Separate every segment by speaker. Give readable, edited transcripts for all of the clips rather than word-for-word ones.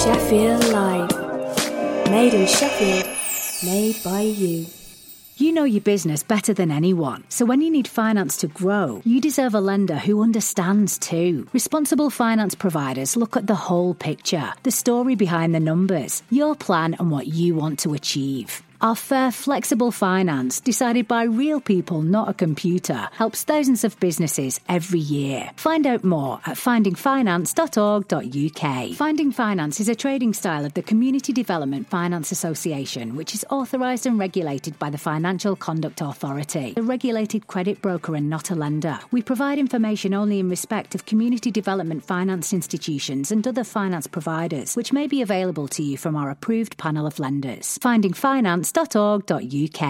Speaker 1: Sheffield Live. Made in Sheffield, made by you.
Speaker 2: You know your business better than anyone, so when you need finance to grow, you deserve a lender who understands too. Responsible finance providers look at the whole picture, the story behind the numbers, your plan and what you want to achieve. Our fair, flexible finance, decided by real people, not a computer, helps thousands of businesses every year. Find out more at findingfinance.org.uk. Finding Finance is a trading style of the Community Development Finance Association, which is authorised and regulated by the Financial Conduct Authority, a regulated credit broker and not a lender. We provide information only in respect of community development finance institutions and other finance providers, which may be available to you from our approved panel of lenders. Finding Finance. .org.uk.
Speaker 3: Do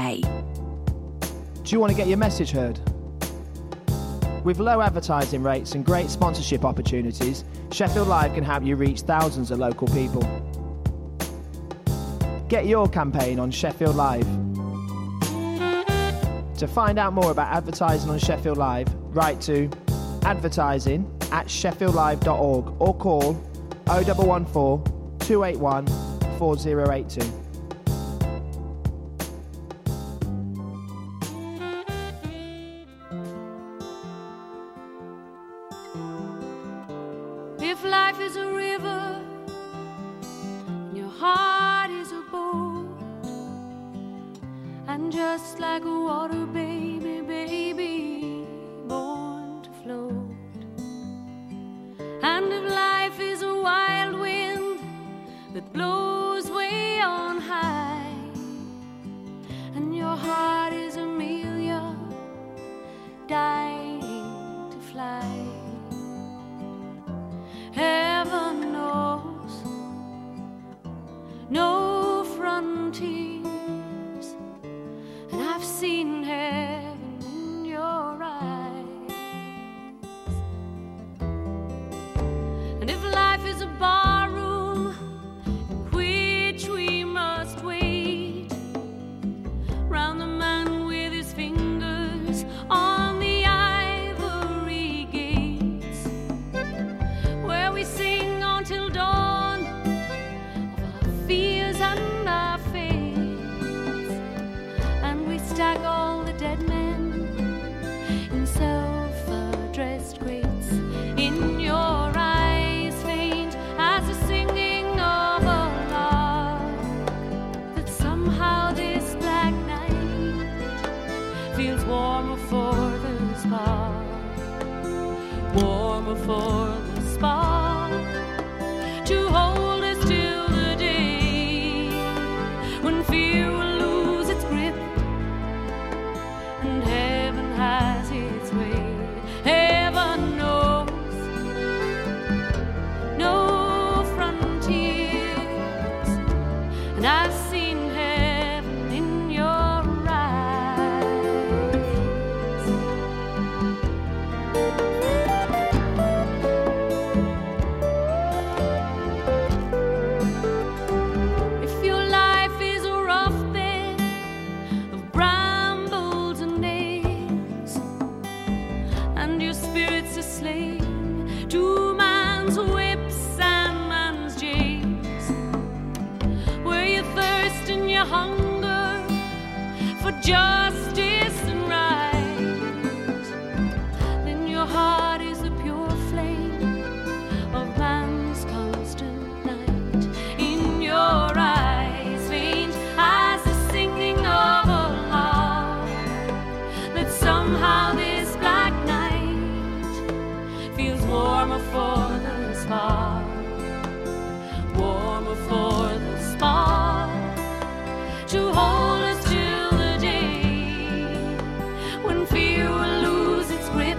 Speaker 3: you want to get your message heard? With low advertising rates and great sponsorship opportunities, Sheffield Live can help you reach thousands of local people. Get your campaign on Sheffield Live. To find out more about advertising on Sheffield Live, write to advertising@sheffieldlive.org or call 0114 281 4082.
Speaker 4: If life is a river and your heart is a boat, and just like a water baby, baby, born to float. And if life is a wild wind that blows way on high, and your heart is Amelia, dying to fly, heaven knows no frontiers, and I've seen heaven in your eyes. And if life is a barroom in which we must wait round the man with his fingers on the ivory gates, where we sing until dawn of our fears and our fates, and we stack all the dead men in self-addressed crates. In your eyes faint as the singing of a lark, that somehow this black night feels warmer for the spark, warmer for the spark, to hold us till the day when fear will lose its grip and heaven has its way. Heaven knows no frontiers, and I've seen heaven in your eyes. If your life is a rough bed of brambles and nails, and your spirit's a slave to man's whips and man's jails, where you thirst and you hunger for justice and right, then your heart is the pure flame of man's constant night. In your eyes faint as the singing of a lark, that somehow this black night feels warmer for the spark, warmer for the spark, to hold us till the day when fear will lose its grip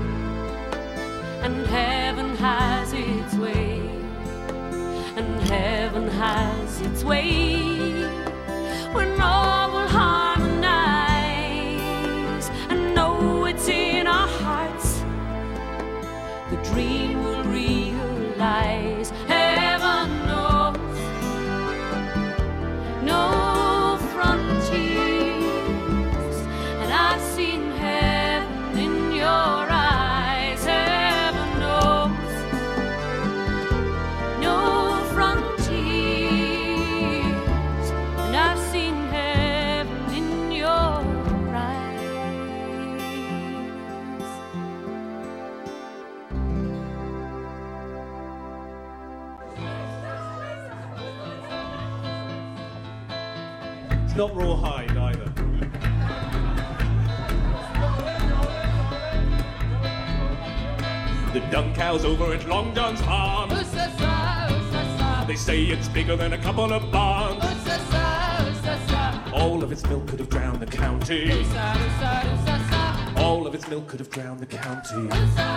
Speaker 4: and heaven has its way, and heaven has its way, when all will harmonize and know it's in our hearts, the dream will realize. Heaven knows no frontiers, and I've seen heaven in your eyes. Heaven knows no frontiers,
Speaker 5: It's not rawhide either. The dung cow's over at Long John's farm. They say it's bigger than a couple of barns. All of its milk could have drowned the county. All of its milk could have drowned the county.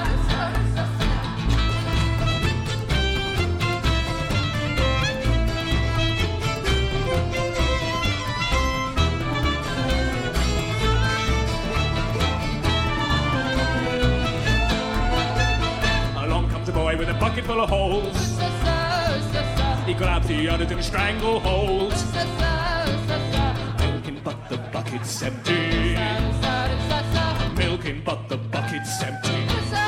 Speaker 5: Along comes a boy with a bucket full of holes. He grabs the others in strangleholds. Milking but the bucket's empty. Milking but the bucket's empty.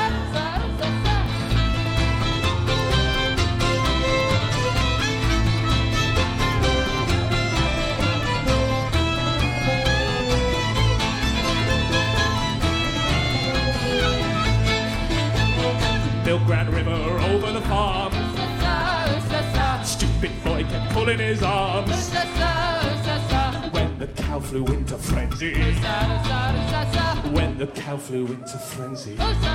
Speaker 5: Milk ran river over the farm. Stupid boy kept pulling his arms. When the cow flew into frenzy. When the cow flew into frenzy.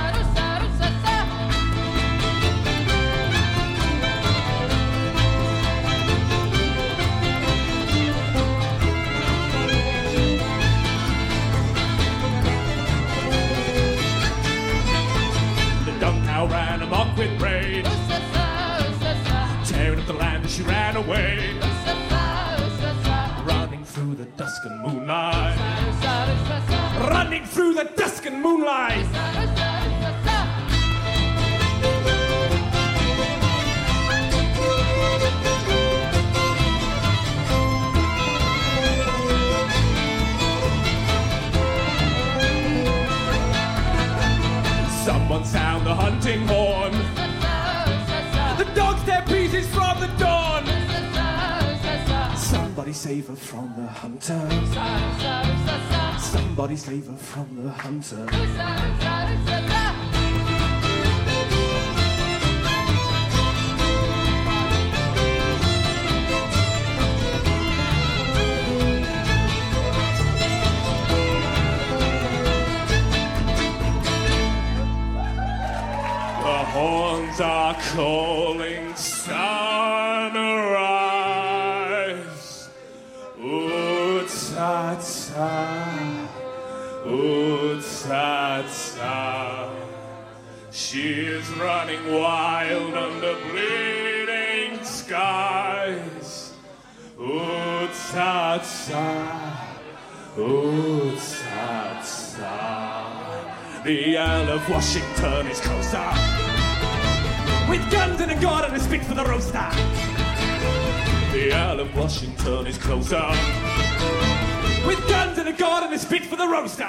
Speaker 5: The dung cow ran amok with rage. Tearing up the land as she ran away. Running through the dusk and moonlight. Running through the dusk and moonlight. Someone sound the hunting horn. The dogs tear pieces from the dawn. Somebody save her from the hunter. Somebody save her from the hunter. The horns are calling sunrise. Ooh-ta-ta, ooh-ta-ta. She is running wild under bleeding skies. Ooh-ta-ta, ooh-ta-ta. The Earl of Washington is closer, with guns and a gun and a spit for the roaster. The Earl of Washington is closer, with guns and a gun and a spit for the roaster.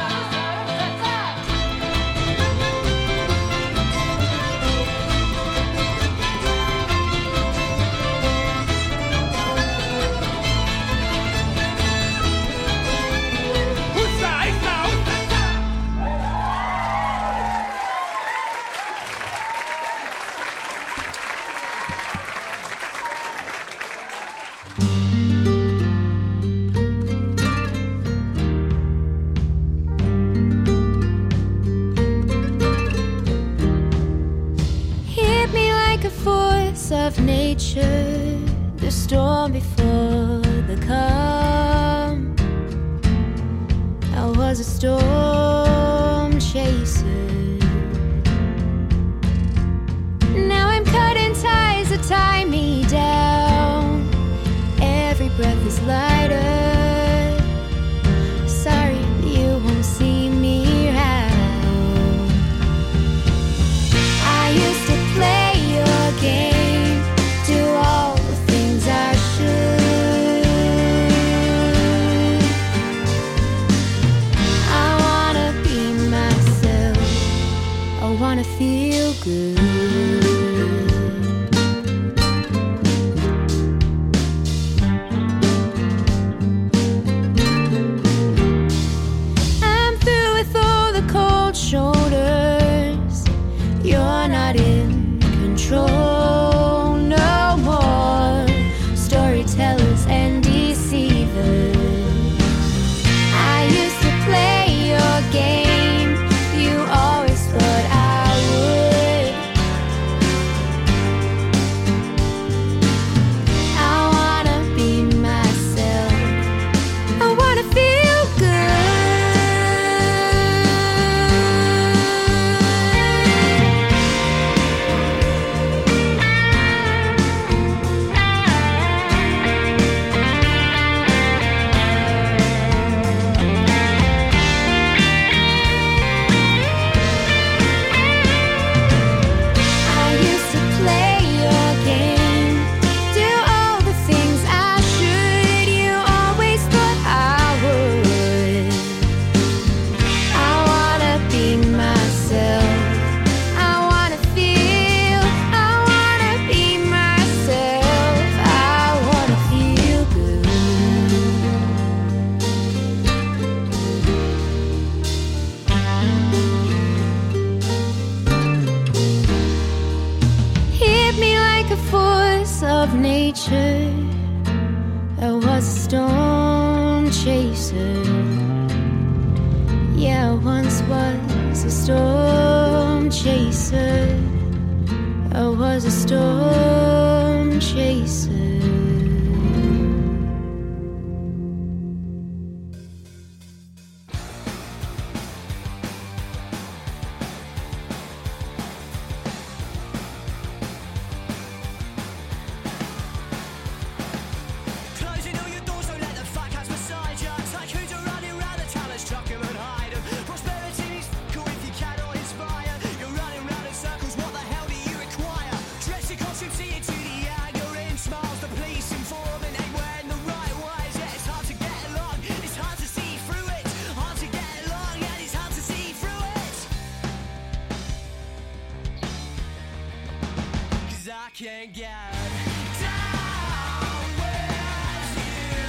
Speaker 4: Of nature, the storm before the calm. I was a storm chaser. Now I'm cutting ties that tie me down. Every breath is lighter. Sorry, you won't see me around. I used to play your game. All the things I should. I wanna be myself. I wanna feel good. I'm through with all the cold shoulders. You're not in control. Storytellers and deceivers. of nature. I was a storm chaser. Yeah, I once was a storm chaser. I was a storm chaser.
Speaker 6: Can't get down with you.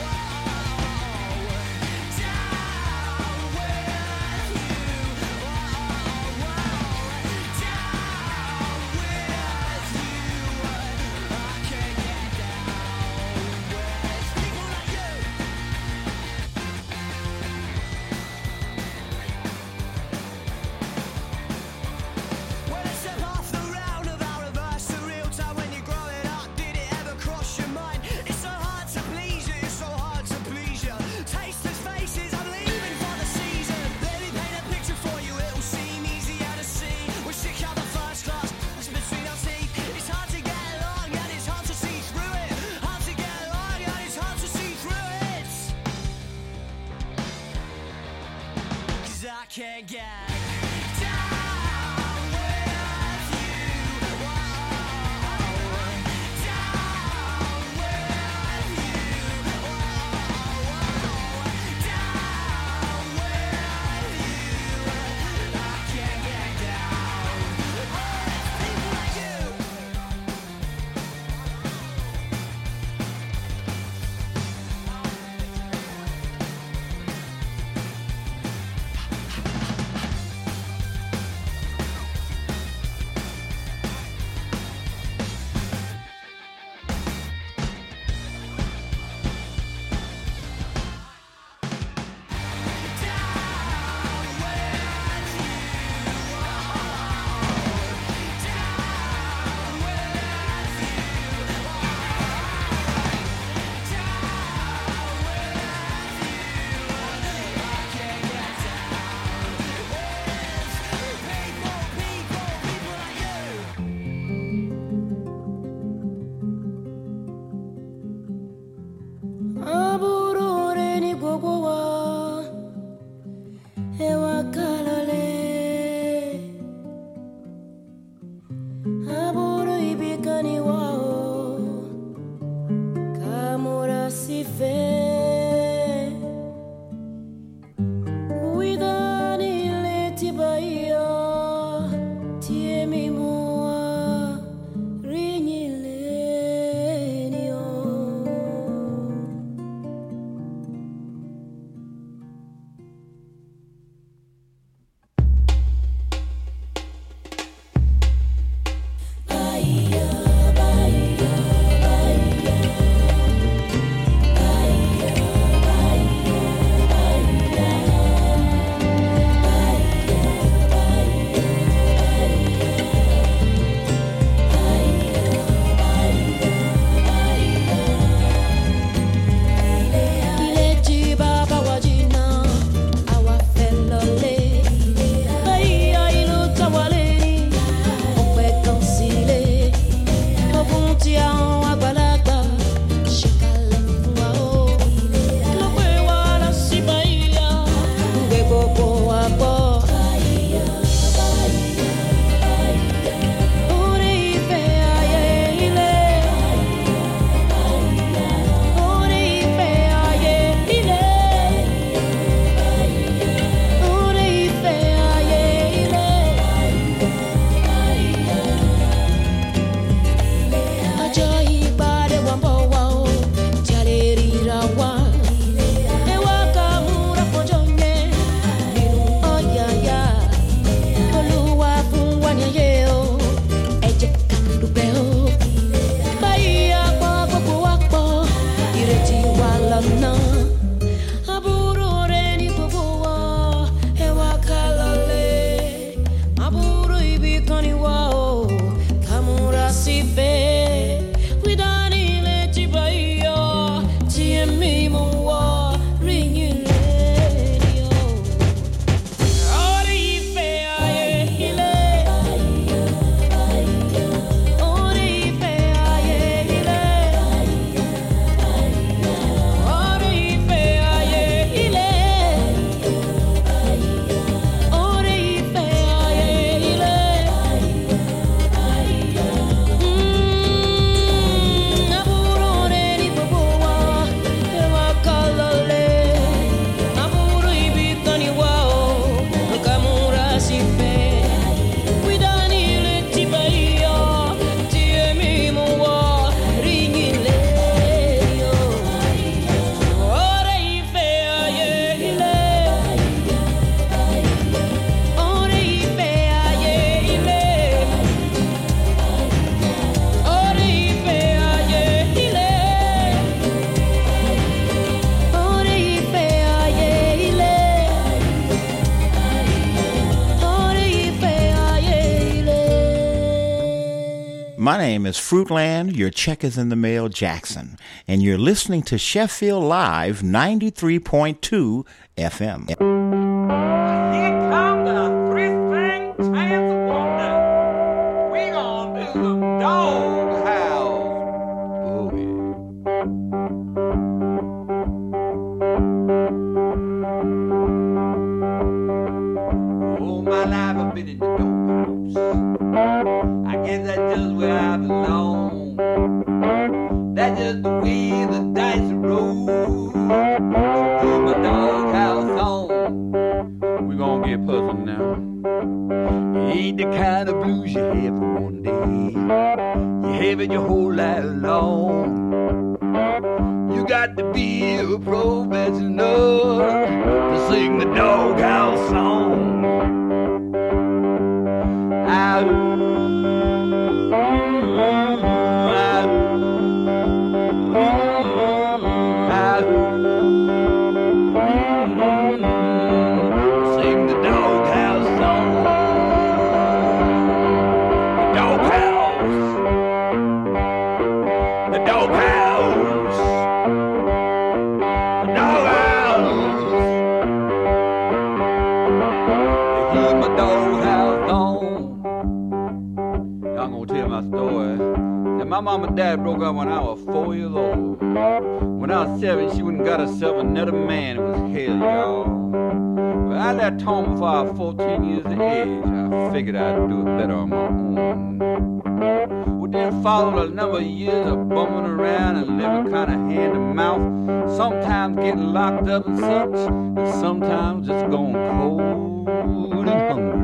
Speaker 6: Down with you. Down with you. I can't get down with people like you. When I step off the round of our reverse surreal time when you're growing up, did it ever cross your mind? It's so hard to please you, it's so hard to please you. Tasteless faces, I'm leaving for the season. Let me paint a picture for you, it'll seem easier to see. We're sick of the first class, it's between our teeth. It's hard to get along and it's hard to see through it. Hard to get along and it's hard to see through it. 'Cause I can't get down with you. Down with you. Down with you. I can't get down with people like you.
Speaker 7: My name is Fruitland, your check is in the mail, Jackson, and you're listening to Sheffield Live 93.2 FM.
Speaker 8: Here come the three-string chance of wonder. We gonna do some dog house. Oh, yeah. All my life I've been in the doghouse. I guess that's just where I belong. That's just the way the dice roll. So put my doghouse on. We gonna get puzzled now. It ain't the kind of blues you have for one day. You have it your whole life long. You got to be a professional to sing the doghouse song. Sing the doghouse song. The doghouse. The doghouse. The doghouse. They keep my doghouse on. I'm gonna tell my story. Now, my mom and dad broke up when I was 4 years old. When I was 7, she went and got herself another man. It was hell, y'all. But I left home before I was 14 years of age. I figured I'd do it better on my own. Well, then followed a number of years of bumming around and living kind of hand to mouth. Sometimes getting locked up and such, and sometimes just going cold and hungry.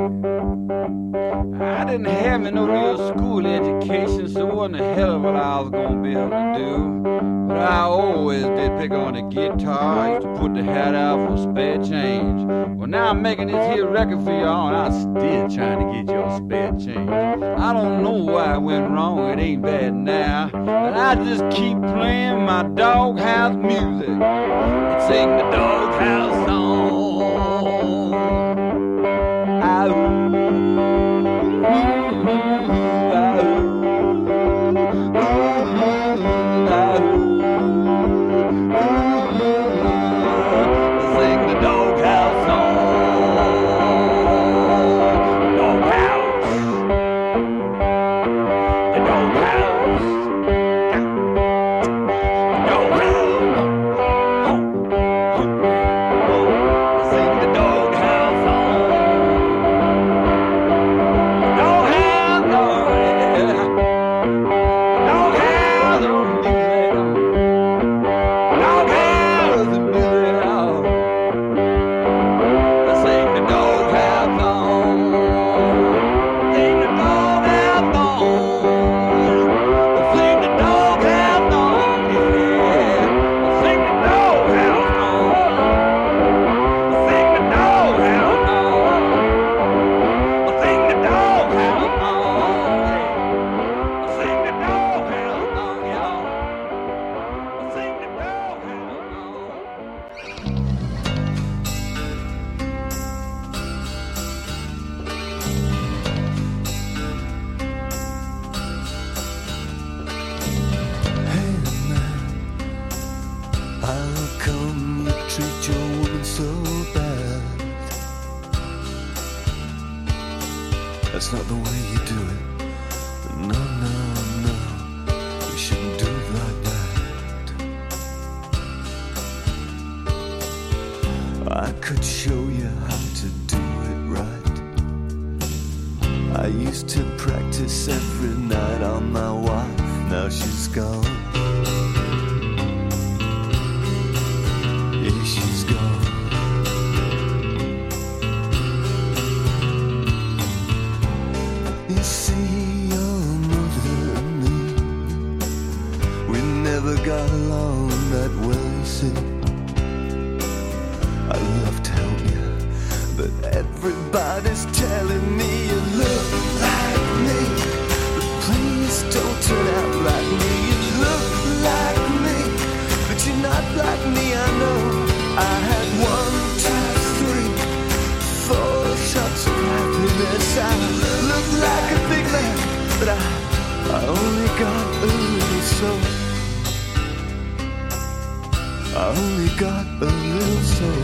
Speaker 8: I didn't have no real school education, so it wasn't a hell of what I was gonna be able to do. But I always did pick on the guitar. I used to put the hat out for spare change. Well, now I'm making this here record for y'all, and I'm still trying to get your spare change. I don't know why I went wrong, it ain't bad now, but I just keep playing my doghouse music and sing the doghouse song.
Speaker 9: That's not the way you do it. No, no, no. You shouldn't do it like that. I could show you how to do it right. I used to practice every night on my wife. Now she's gone. Yeah, she's gone. You see, your mother and me, we never got along that well, you see. I love to help you, but everybody's telling me you look like me. But please don't turn out like me. You look like me, but you're not like me, I know. I had 1, 2, 3, 4 shots of happiness. I look like a big man, but I got a little soul. I only got a little soul.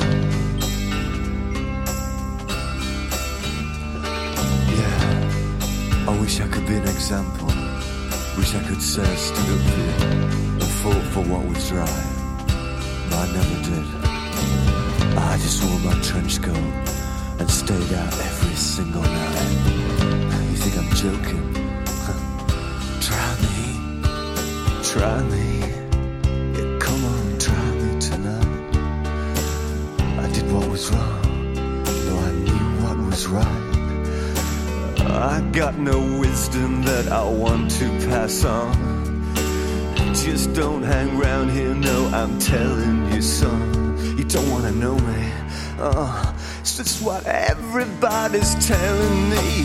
Speaker 9: Yeah, I wish I could be an example. Wish I could say I stood up here and fought for what was right. But I never did. I just wore my trench coat and stayed out every single night. You think I'm joking? Try me. Try me. Yeah, come on, try me tonight. I did what was wrong, though I knew what was right. I got no wisdom that I want to pass on. Just don't hang round here, no, I'm telling you, son. You don't wanna know me, it's just what everybody's telling me.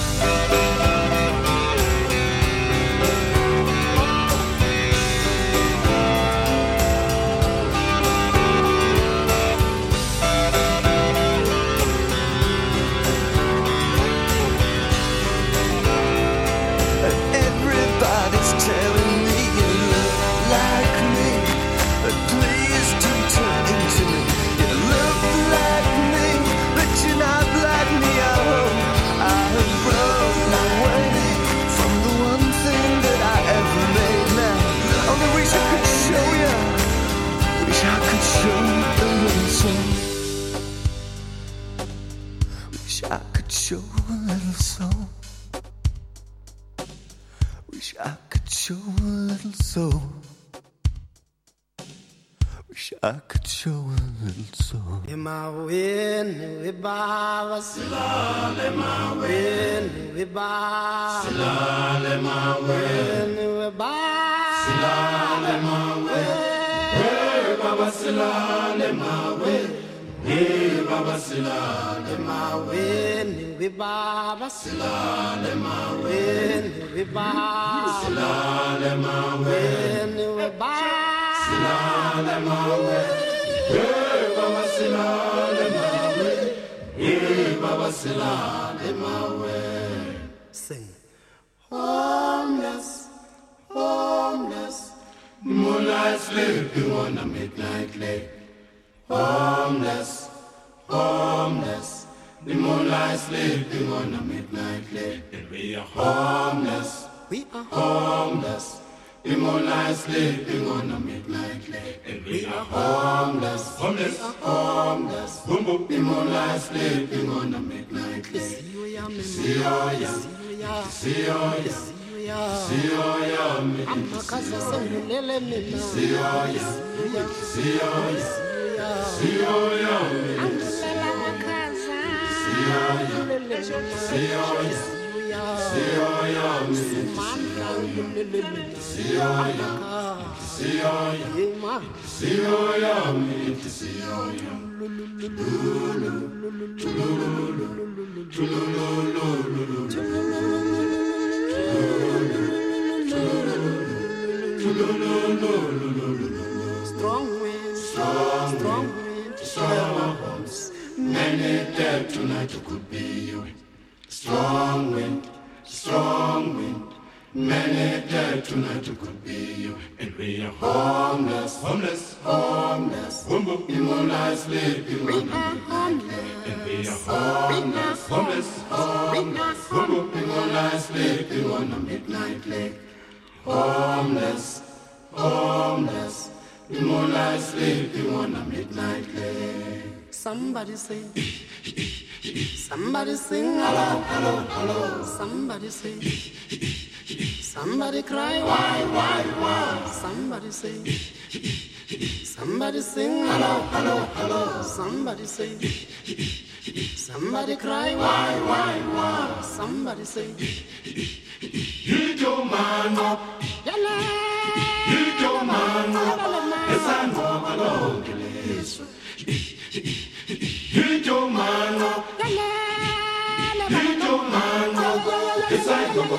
Speaker 9: I could show a little soul.
Speaker 6: My win, we baba silale, my win, we baba silale, my win, we baba silale, my win, baba silale, my win, baba silale, my win, we baba silale, my win, we baba silale, my win, we baba. Silale mawe, baba silale mawe, baba silale mawe. Sing. Homeless, homeless, moonlight sleeping on a midnight lake. Homeless, homeless, the moonlight sleeping on a midnight lake. And we are homeless, we are homeless. The moonlight sleeping on a midnight lake. And we are homeless, homeless, homeless. Boom, boom. The moonlight sleeping on a midnight lake. See ya, see ya, see ya, I'm a casa lele mina. See ya, see ya, I'm a casa. See ya. Strong wind, strong wind, strong winds. Many dead tonight who could be you. Strong wind, many dead tonight who could be you. And we are homeless, homeless, homeless. Boom, boom, the moonlight sleeping on the midnight lake. And we are homeless, homeless, homeless. Boom, boom, the moonlight sleeping on the midnight lake. Homeless, homeless, the moonlight sleeping on the midnight lake. Somebody say. Somebody sing, hello, hello, hello. Somebody say, somebody cry, why? Somebody say, somebody sing, hello, hello, hello. Somebody say, somebody cry, why? Somebody say, you don't man up, you don't man up. Yes, I know, hello, you don't man up. You don't man up. Yes, I know,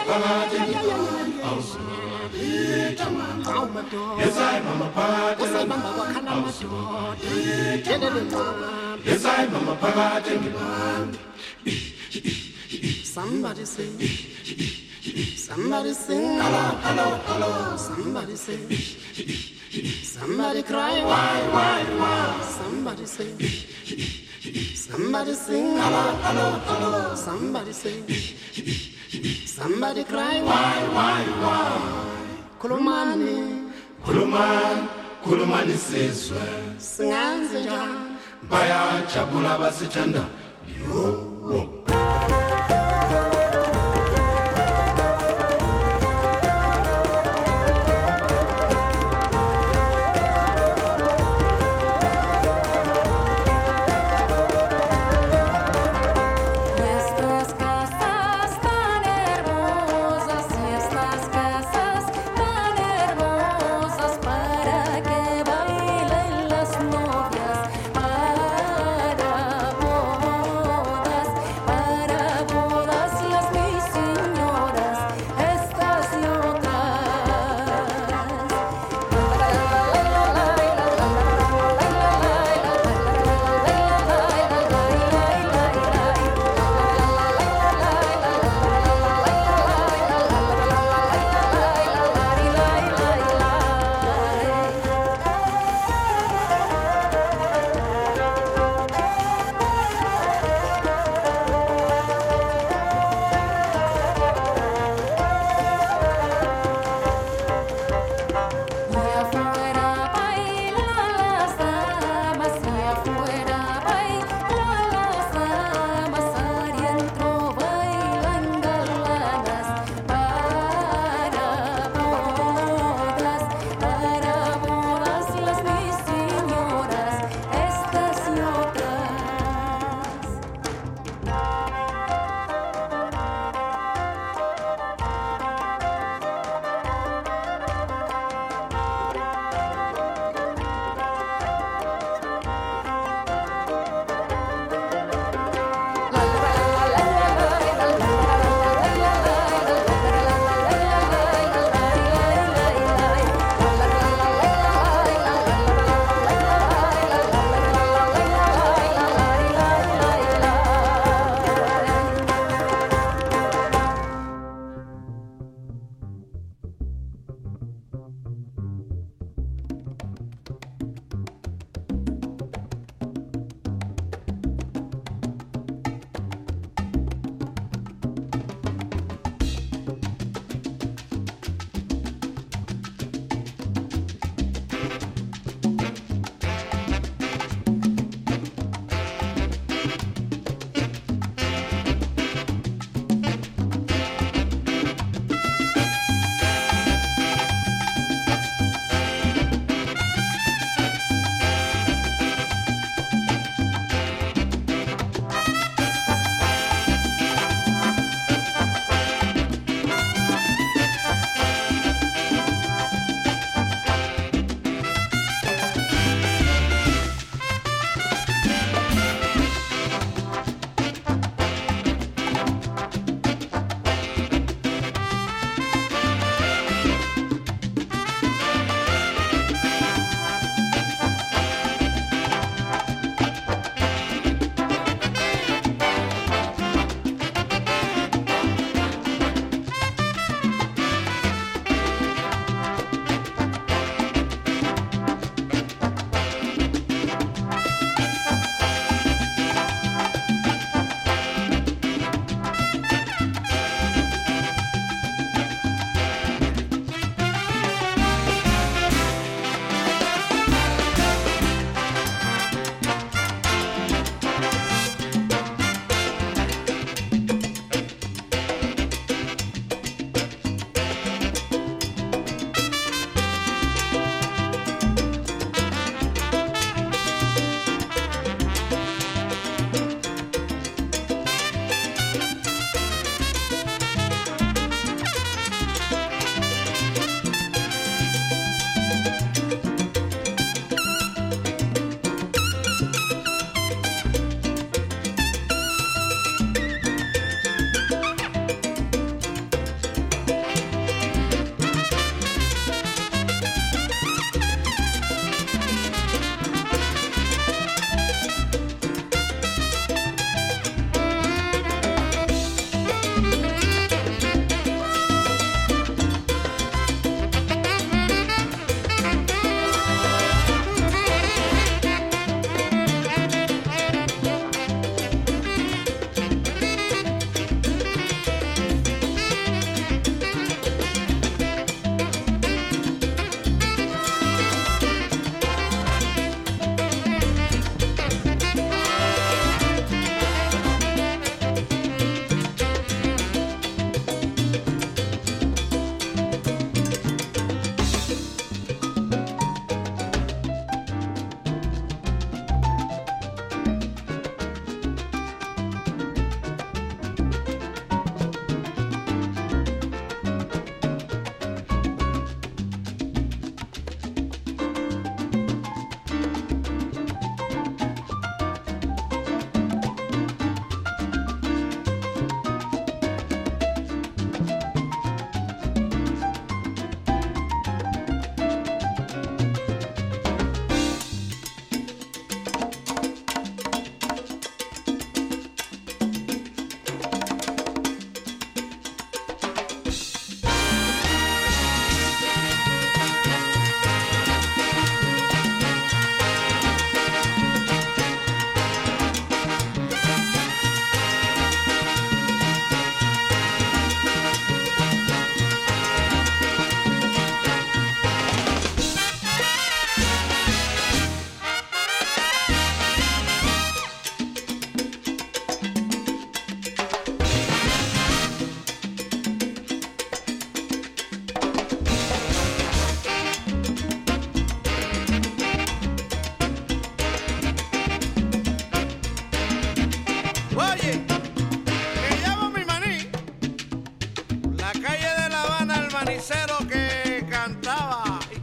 Speaker 6: yes, I'm a party. Yes, I'm a party. Somebody say,
Speaker 10: Somebody sing, hello, hello, hello. Somebody sing. Somebody cry, why? Somebody sing. Somebody sing, hello, hello, hello. Somebody sing. Somebody cry, why? Kulumani, kulumani sizwe. Singanze njani, bayajabula basithanda. Yo.
Speaker 4: Para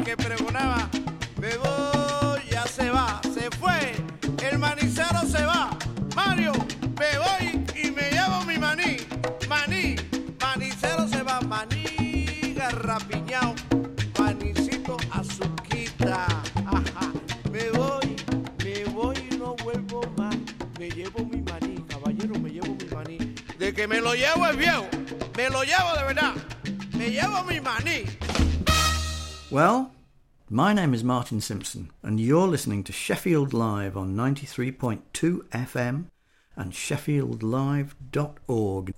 Speaker 11: que pregonaba, me voy, ya se va, se fue, el manicero se va, Mario, me voy y me llevo mi maní, maní, manicero se va, maní, garrapiñao, manicito, azuquita, ajá, me voy y no vuelvo más, me llevo mi maní, caballero, me llevo mi maní, de que me lo llevo es viejo, me lo llevo de verdad, me llevo mi maní.
Speaker 12: Well, my name is Martin Simpson, and you're listening to Sheffield Live on 93.2 FM and sheffieldlive.org.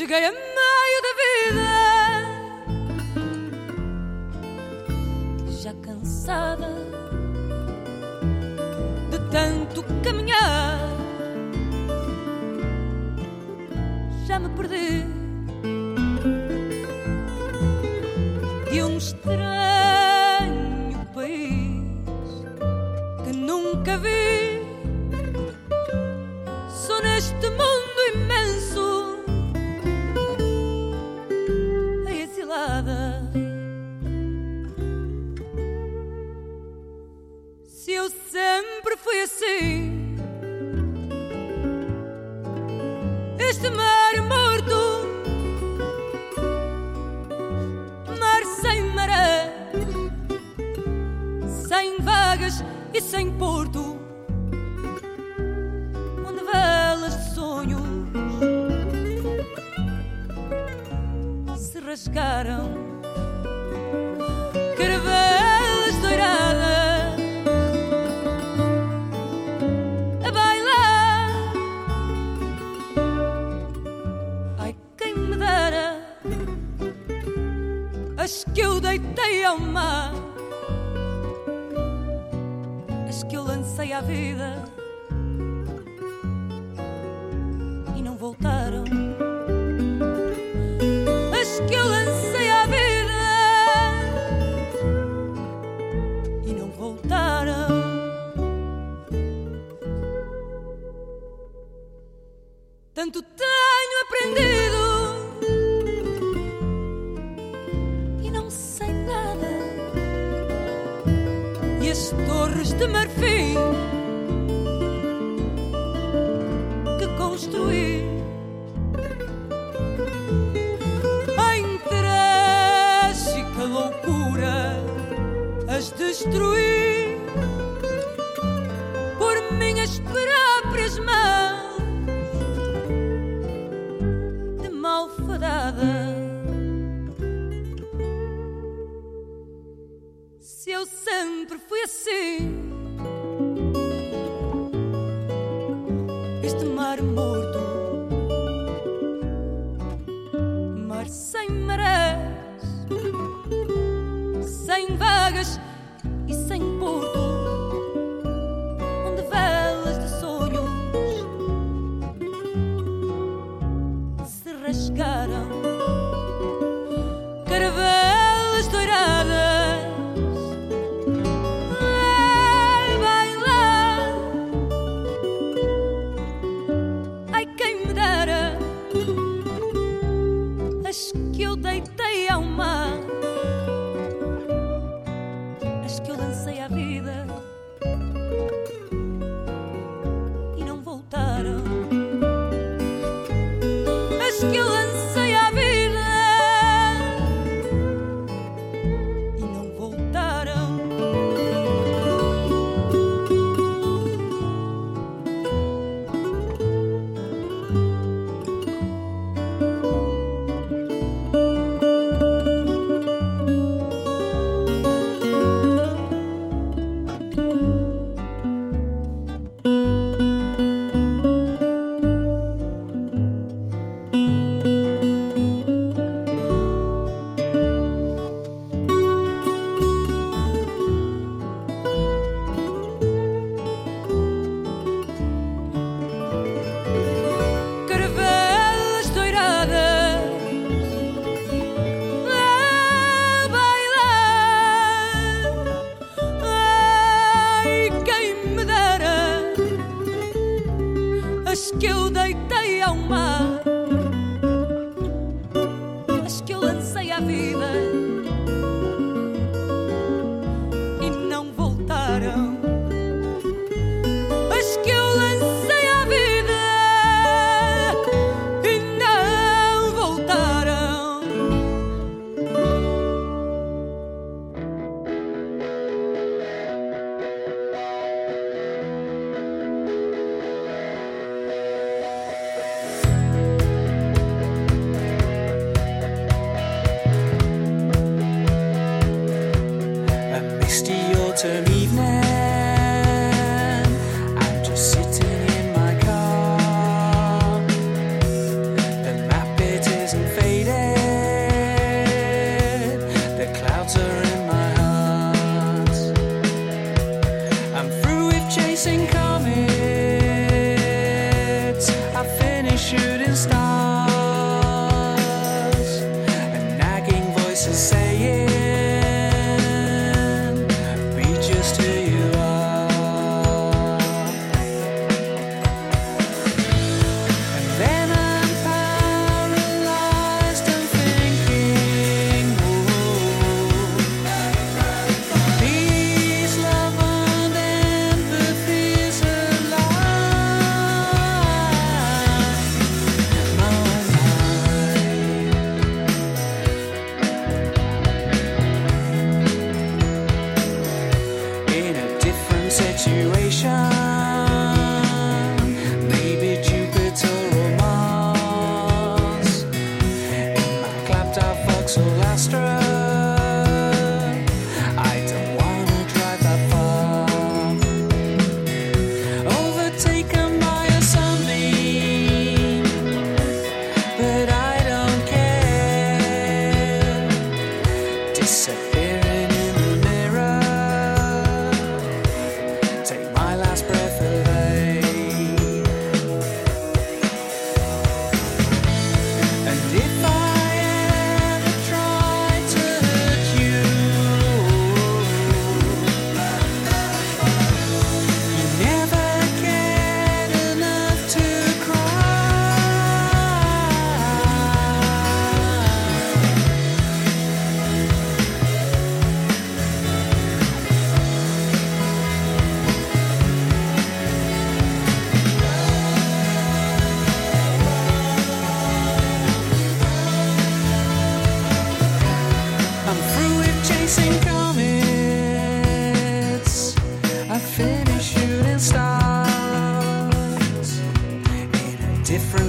Speaker 4: Cheguei a meio da vida, já cansada de tanto caminhar, já me perdi de um estranho país que nunca vi. Sou neste mundo imenso a exilada. Se eu sempre fui assim, este mar morto, mar sem maré, sem vagas e sem porto, onde velas de sonhos se rasgaram, caravelas douradas a bailar. Ai, quem me dera as que eu deitei ao mar, as que eu lancei à vida e não voltaram, as que eu lancei à vida e não voltaram. Tanto tenho aprendido e não sei nada, e as torres de marfim que construí em trágica loucura as destruí por minhas próprias mãos de malfadada. Se eu sempre fui assim, este mar morto, mar sem marés, sem vagas e sem porto, onde velas de sonhos se rasgaram, caravelas douradas a bailar. Ai, quem me dera as que eu deitei ao mar, as que eu lancei à vida e não voltaram, as que eu lancei à vida e não voltaram. Caravelas douradas a bailar. Ai, quem me dera as que eu deitei ao mar, as que eu lancei à vida e não voltaram, as que eu lancei à vida e não voltaram.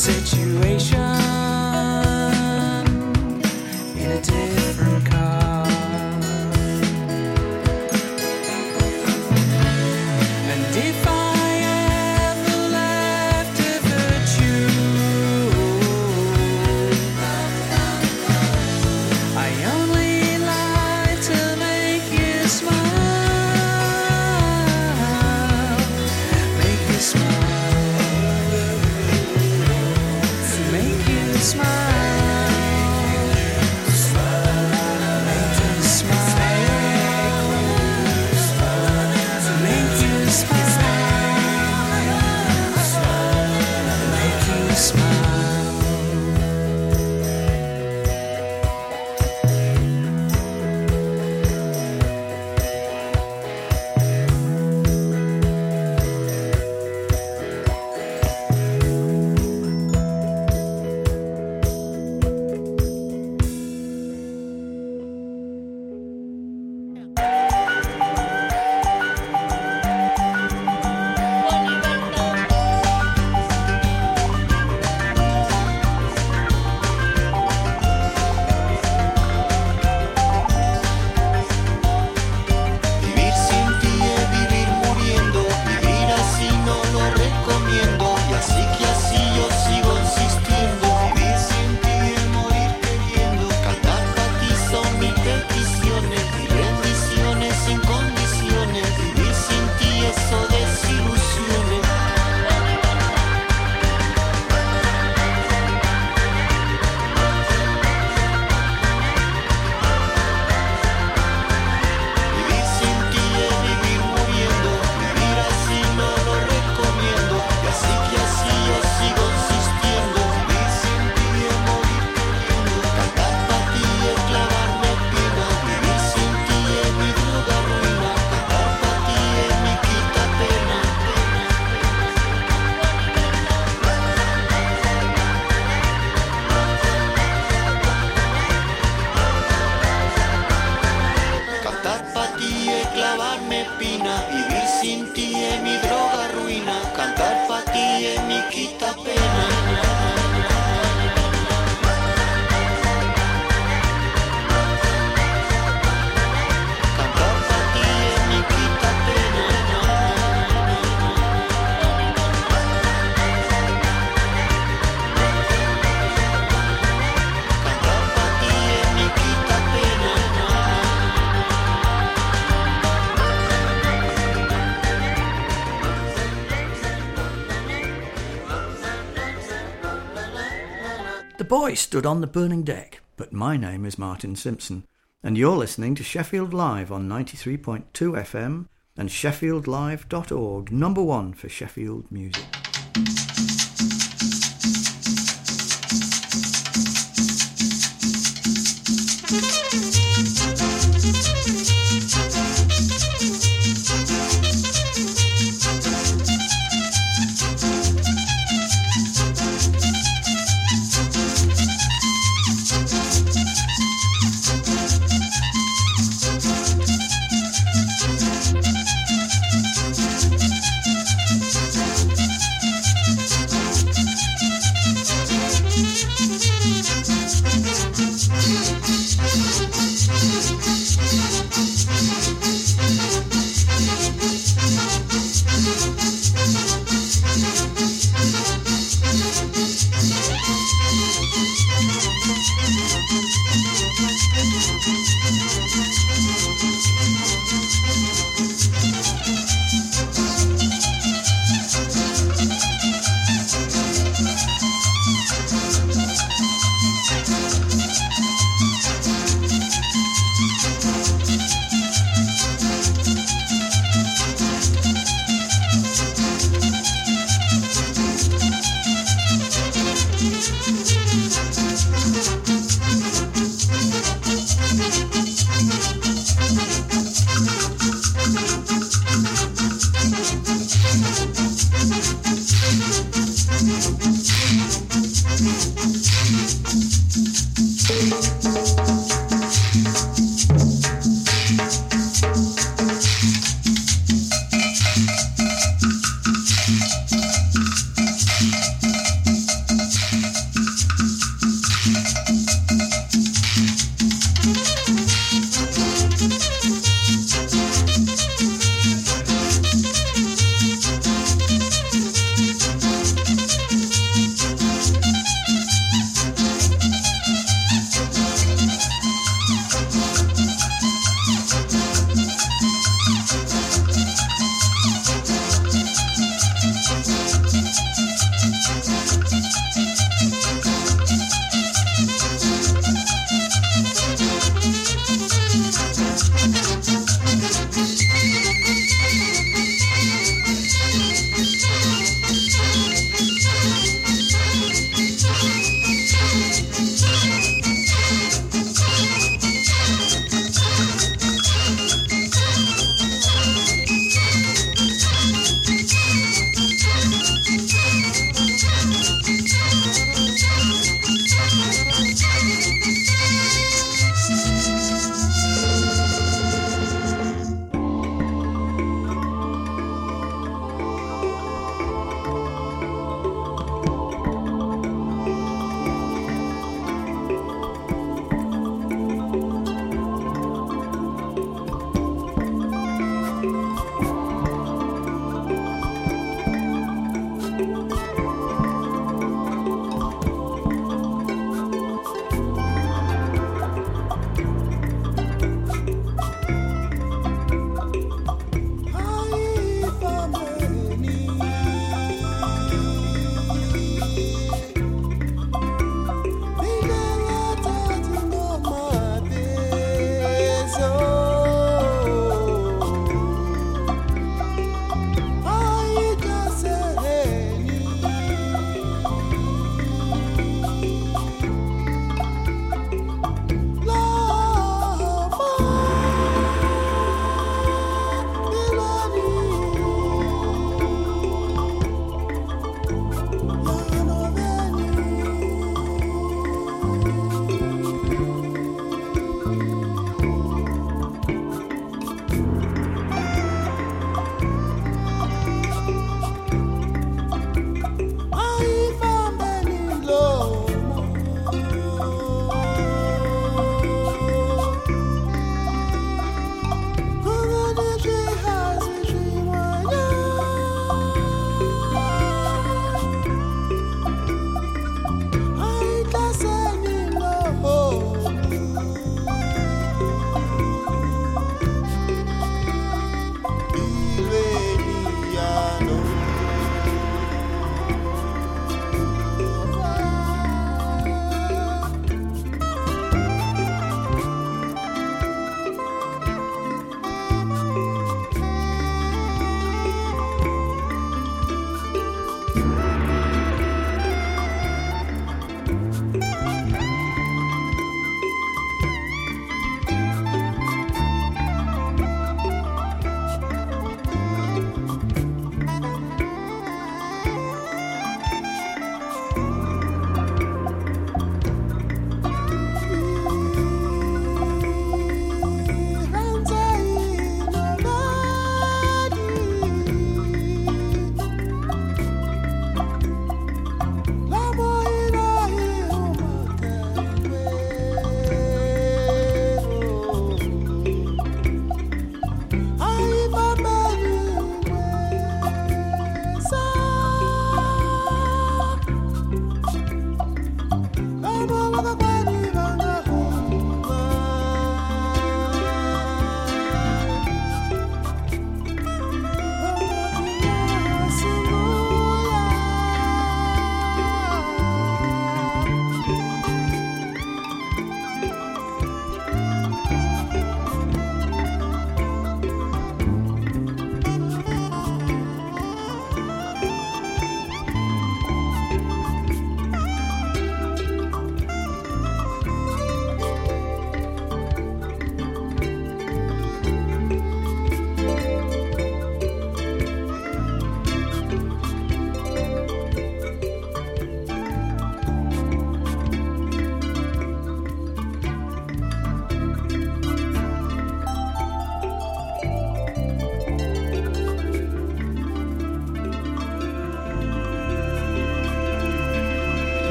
Speaker 13: situation in a different car. And if I ever left a virtue, I only like to make you smile, make you smile.
Speaker 12: The boy stood on the burning deck, but my name is Martin Simpson, and you're listening to Sheffield Live on 93.2 FM and sheffieldlive.org, number one for Sheffield music.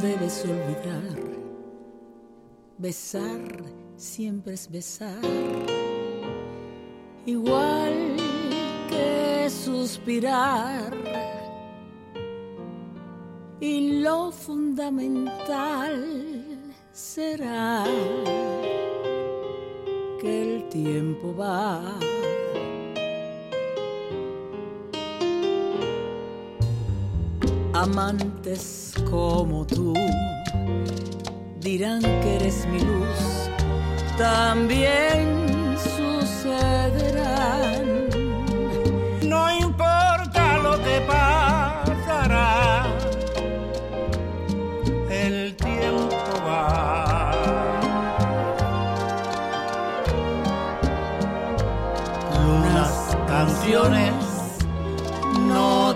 Speaker 14: debes olvidar. Besar siempre es besar, igual que suspirar. Y lo fundamental será que el tiempo va. Amantes como tú dirán que eres mi luz, también sucede